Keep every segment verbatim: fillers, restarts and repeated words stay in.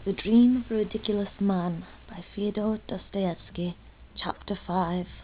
The Dream of a Ridiculous Man by Fyodor Dostoevsky, Chapter five.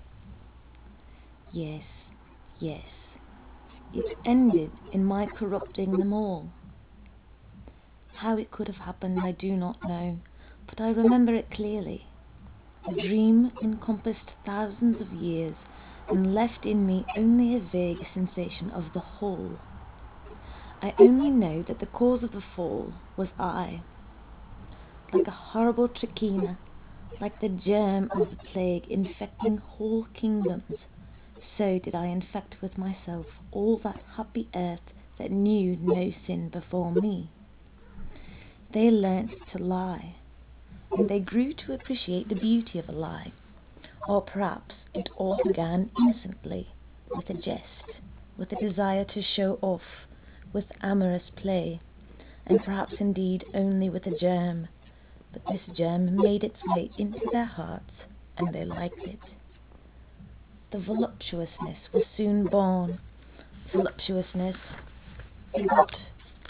Yes, yes, it ended in my corrupting them all. How it could have happened I do not know, but I remember it clearly. The dream encompassed thousands of years and left in me only a vague sensation of the whole. I only know that the cause of the fall was I. Like a horrible trichina, like the germ of the plague infecting whole kingdoms, so did I infect with myself all that happy earth that knew no sin before me. They learnt to lie, and they grew to appreciate the beauty of a lie. Or perhaps it all began innocently, with a jest, with a desire to show off, with amorous play, and perhaps indeed only with a germ. But this germ made its way into their hearts, and they liked it. The voluptuousness was soon born. Voluptuousness begot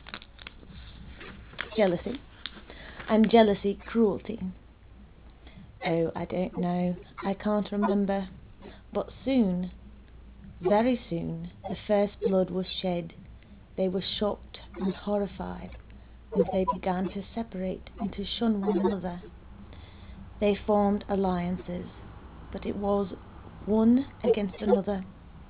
jealousy, and jealousy cruelty. Oh, I don't know, I can't remember, but soon, very soon, the first blood was shed. They were shocked and horrified, and they began to separate and to shun one another. They formed alliances, but it was one against another.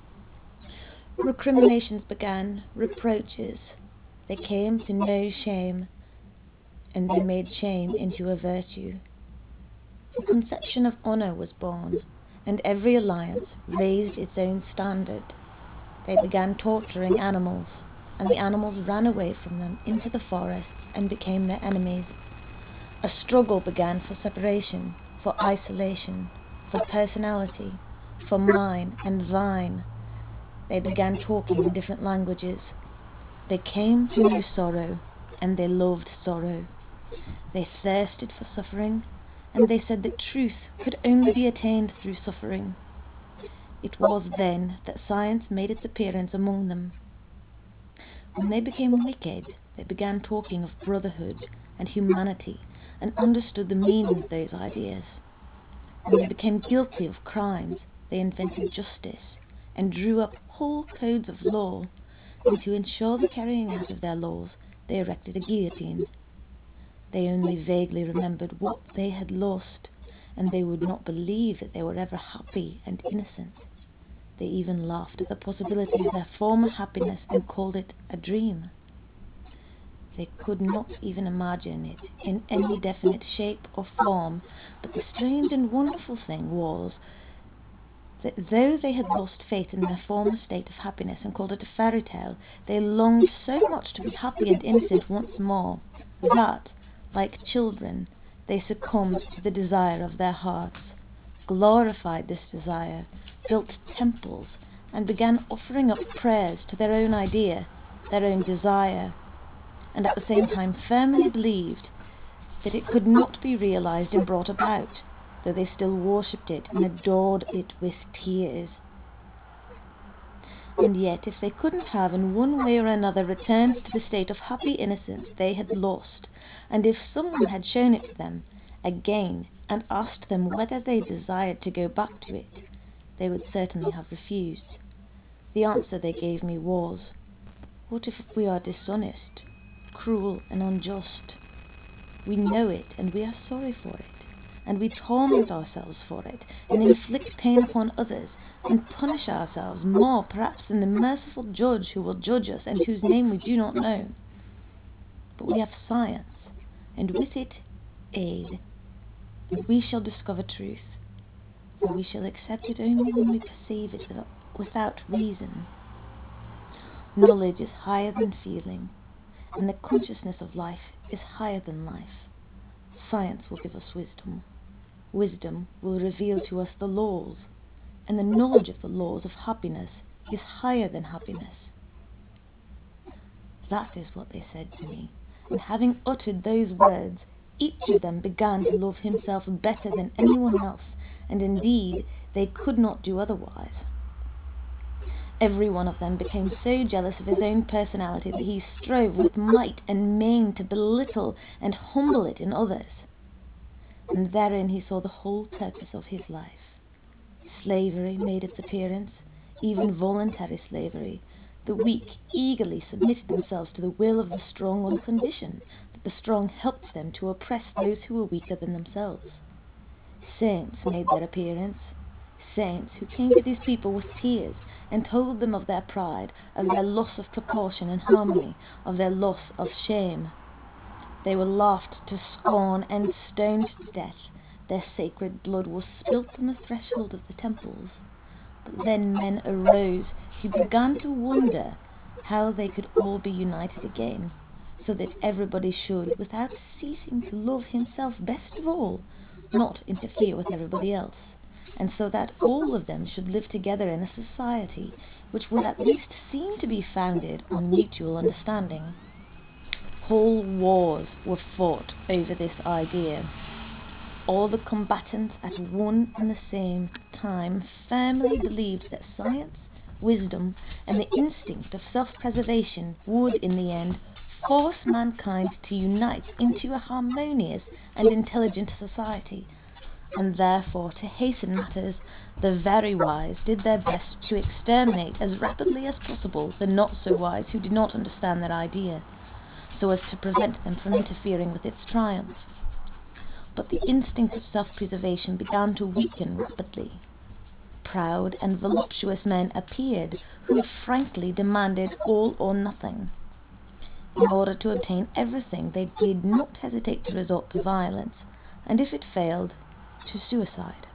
Recriminations began, reproaches. They came to know shame, and they made shame into a virtue. The conception of honour was born, and every alliance raised its own standard. They began torturing animals, and the animals ran away from them into the forests and became their enemies. A struggle began for separation, for isolation, for personality, for mine and thine. They began talking in different languages. They came to know sorrow, and they loved sorrow. They thirsted for suffering, and they said that truth could only be attained through suffering. It was then that science made its appearance among them. When they became wicked, they began talking of brotherhood and humanity and understood the meaning of those ideas. When they became guilty of crimes, they invented justice and drew up whole codes of law, and to ensure the carrying out of their laws, they erected a guillotine. They only vaguely remembered what they had lost, and they would not believe that they were ever happy and innocent. They even laughed at the possibility of their former happiness and called it a dream. They could not even imagine it in any definite shape or form, but the strange and wonderful thing was that though they had lost faith in their former state of happiness and called it a fairy tale, they longed so much to be happy and innocent once more that, like children, they succumbed to the desire of their hearts, glorified this desire, built temples, and began offering up prayers to their own idea, their own desire, and at the same time firmly believed that it could not be realized and brought about, though they still worshipped it and adored it with tears. And yet, if they couldn't have in one way or another returned to the state of happy innocence they had lost, and if someone had shown it to them again and asked them whether they desired to go back to it, they would certainly have refused. The answer they gave me was, "What if we are dishonest, cruel and unjust? We know it, and we are sorry for it, and we torment ourselves for it, and inflict pain upon others, and punish ourselves more perhaps than the merciful judge who will judge us and whose name we do not know. But we have science, and with it aid, and we shall discover truth, for we shall accept it only when we perceive it without, without reason. Knowledge is higher than feeling, and the consciousness of life is higher than life. Science will give us wisdom. Wisdom will reveal to us the laws, and the knowledge of the laws of happiness is higher than happiness." That is what they said to me, and having uttered those words, each of them began to love himself better than anyone else, and indeed they could not do otherwise. Every one of them became so jealous of his own personality that he strove with might and main to belittle and humble it in others. And therein he saw the whole purpose of his life. Slavery made its appearance, even voluntary slavery. The weak eagerly submitted themselves to the will of the strong on condition that the strong helped them to oppress those who were weaker than themselves. Saints made their appearance, saints who came to these people with tears and told them of their pride, of their loss of proportion and harmony, of their loss of shame. They were laughed to scorn and stoned to death. Their sacred blood was spilt on the threshold of the temples. But then men arose who began to wonder how they could all be united again, so that everybody should, without ceasing to love himself best of all, not interfere with everybody else, and so that all of them should live together in a society which would at least seem to be founded on mutual understanding. Whole wars were fought over this idea. All the combatants at one and the same time firmly believed that science, wisdom, and the instinct of self-preservation would, in the end, force mankind to unite into a harmonious and intelligent society, and therefore, to hasten matters, the very wise did their best to exterminate as rapidly as possible the not-so-wise who did not understand that idea, so as to prevent them from interfering with its triumph. But the instinct of self-preservation began to weaken rapidly. Proud and voluptuous men appeared who frankly demanded all or nothing. In order to obtain everything, they did not hesitate to resort to violence, and if it failed, to suicide.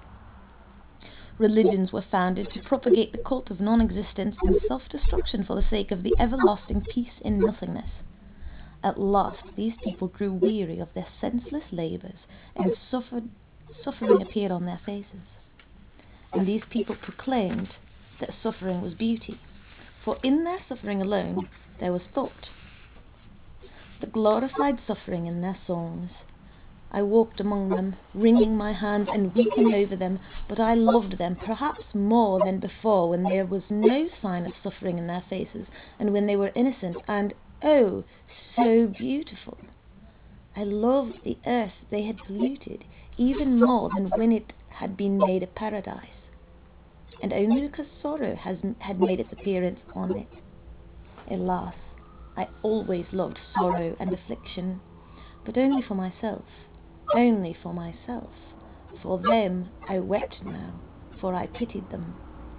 Religions were founded to propagate the cult of non-existence and self-destruction for the sake of the everlasting peace in nothingness. At last these people grew weary of their senseless labours, and suffered, suffering appeared on their faces. And these people proclaimed that suffering was beauty, for in their suffering alone there was thought. The glorified suffering in their songs. I walked among them, wringing my hands and weeping over them, but I loved them perhaps more than before, when there was no sign of suffering in their faces, and when they were innocent and, oh, so beautiful. I loved the earth they had polluted, even more than when it had been made a paradise, and only because sorrow has, had made its appearance on it. Alas, I always loved sorrow and affliction, but only for myself, only for myself. For them I wept now, for I pitied them.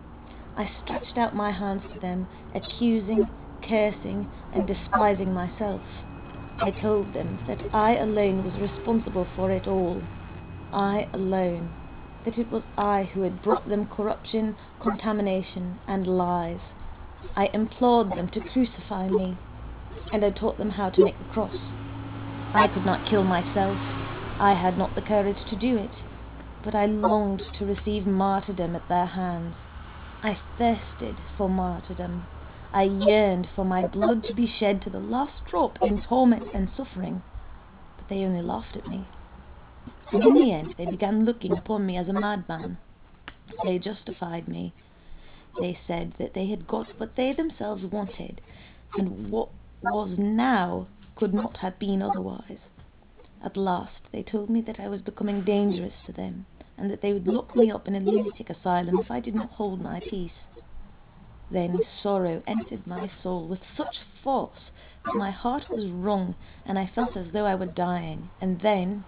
I stretched out my hands to them, accusing, cursing, and despising myself. I told them that I alone was responsible for it all. I alone. That it was I who had brought them corruption, contamination, and lies. I implored them to crucify me, and I taught them how to make the cross. I could not kill myself. I had not the courage to do it, but I longed to receive martyrdom at their hands. I thirsted for martyrdom. I yearned for my blood to be shed to the last drop in torment and suffering, but they only laughed at me. And in the end they began looking upon me as a madman. They justified me. They said that they had got what they themselves wanted, and what was now could not have been otherwise. At last they told me that I was becoming dangerous to them, and that they would lock me up in a lunatic asylum if I did not hold my peace. Then sorrow entered my soul with such force that my heart was wrung, and I felt as though I were dying. And then,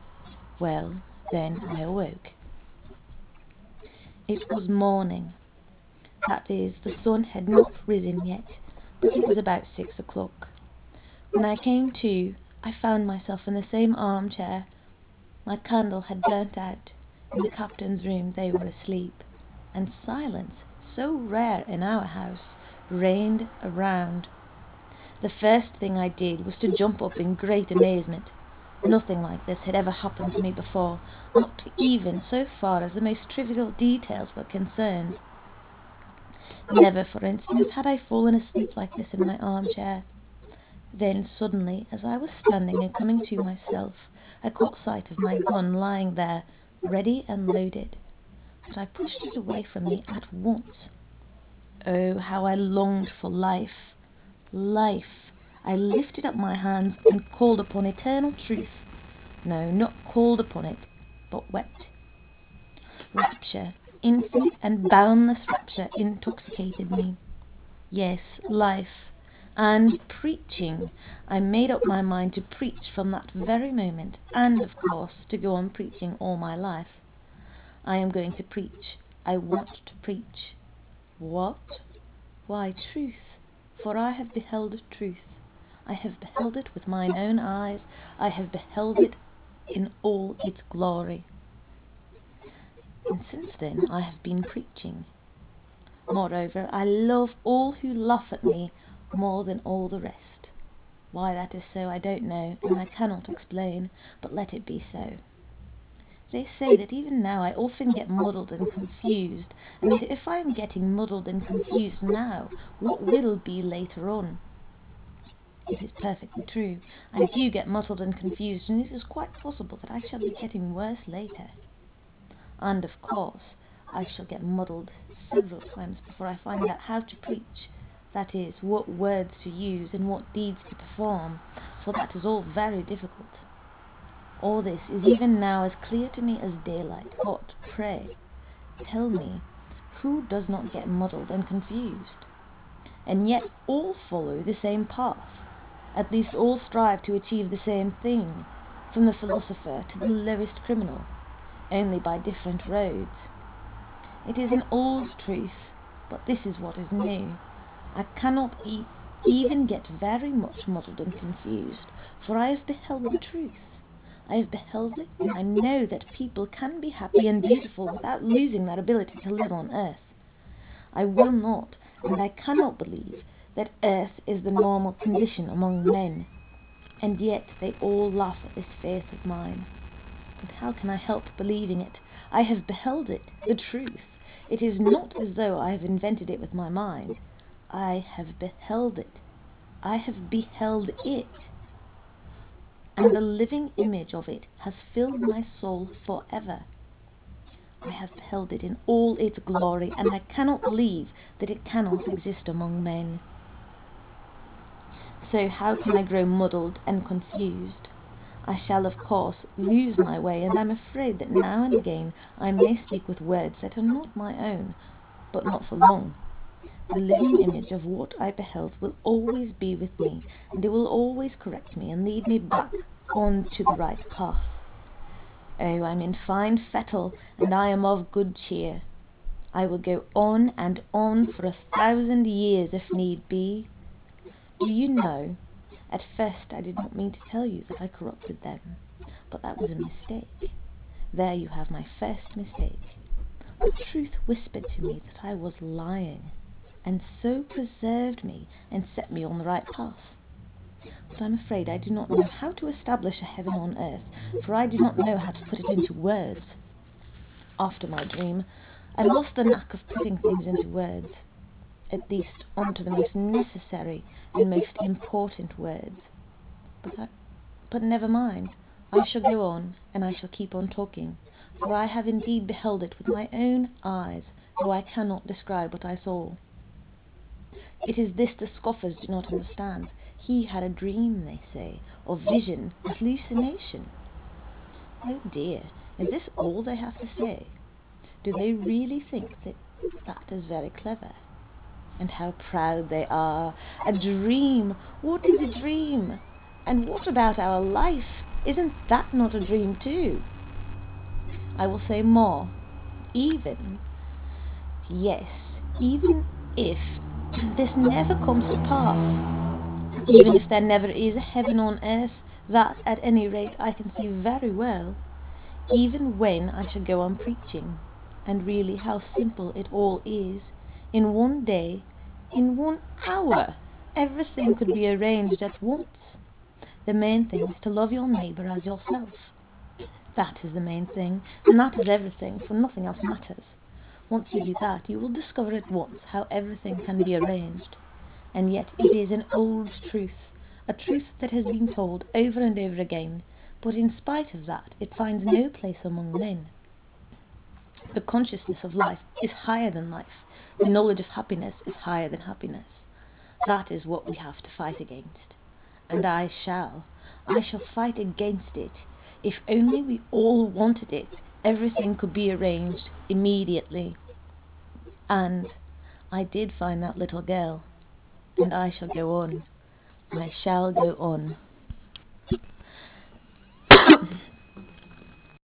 well, then I awoke. It was morning. That is, the sun had not risen yet, but it was about six o'clock. When I came to, I found myself in the same armchair. My candle had burnt out. In the captain's room they were asleep, and silence, so rare in our house, reigned around. The first thing I did was to jump up in great amazement. Nothing like this had ever happened to me before, not even so far as the most trivial details were concerned. Never, for instance, had I fallen asleep like this in my armchair. Then suddenly, as I was standing and coming to myself, I caught sight of my gun lying there, ready and loaded. But I pushed it away from me at once. Oh, how I longed for life. Life. I lifted up my hands and called upon eternal truth. No, not called upon it, but wept. Rapture, infinite and boundless rapture, intoxicated me. Yes, life. And preaching. I made up my mind to preach from that very moment, and, of course, to go on preaching all my life. I am going to preach. I want to preach. What? Why, truth. For I have beheld truth. I have beheld it with mine own eyes. I have beheld it in all its glory. And since then I have been preaching. Moreover, I love all who laugh at me more than all the rest. Why that is so I don't know, and I cannot explain, but let it be so. They say that even now I often get muddled and confused, and that if I am getting muddled and confused now, what will be later on? It is perfectly true. I do get muddled and confused, and it is quite possible that I shall be getting worse later. And of course, I shall get muddled several times before I find out how to preach, that is, what words to use and what deeds to perform, for that is all very difficult. All this is even now as clear to me as daylight. But pray, tell me, who does not get muddled and confused? And yet all follow the same path. At least all strive to achieve the same thing, from the philosopher to the lowest criminal, only by different roads. It is an old truth, but this is what is new. I cannot e- even get very much muddled and confused, for I have beheld the truth. I have beheld it, and I know that people can be happy and beautiful without losing their ability to live on earth. I will not, and I cannot believe that earth is the normal condition among men, and yet they all laugh at this faith of mine. And how can I help believing it? I have beheld it, the truth. It is not as though I have invented it with my mind. I have beheld it. I have beheld it. And the living image of it has filled my soul forever. I have beheld it in all its glory, and I cannot believe that it cannot exist among men. So how can I grow muddled and confused? I shall, of course, lose my way, and I'm afraid that now and again I may speak with words that are not my own, but not for long. The living image of what I beheld will always be with me, and it will always correct me and lead me back on to the right path. Oh, I'm in fine fettle, and I am of good cheer. I will go on and on for a thousand years if need be. Do you know, at first I did not mean to tell you that I corrupted them, but that was a mistake. There you have my first mistake. The truth whispered to me that I was lying, and so preserved me and set me on the right path. But I'm afraid I do not know how to establish a heaven on earth, for I do not know how to put it into words. After my dream, I lost the knack of putting things into words, at least onto the most necessary and most important words. But I, but never mind, I shall go on, and I shall keep on talking, for I have indeed beheld it with my own eyes, though I cannot describe what I saw. It is this the scoffers do not understand. He had a dream, they say, or vision, a hallucination. Oh dear, is this all they have to say? Do they really think that that is very clever? And how proud they are! A dream! What is a dream? And what about our life? Isn't that not a dream too? I will say more. Even, yes, even if this never comes to pass, even if there never is a heaven on earth, that at any rate I can see very well, even when I shall go on preaching, and really how simple it all is, in one day, in one hour, everything could be arranged at once. The main thing is to love your neighbour as yourself. That is the main thing, and that is everything, for nothing else matters. Once you do that, you will discover at once how everything can be arranged. And yet it is an old truth, a truth that has been told over and over again, but in spite of that, it finds no place among men. The consciousness of life is higher than life. The knowledge of happiness is higher than happiness. That is what we have to fight against. And I shall. I shall fight against it. If only we all wanted it, everything could be arranged immediately. And I did find that little girl. And I shall go on. I shall go on.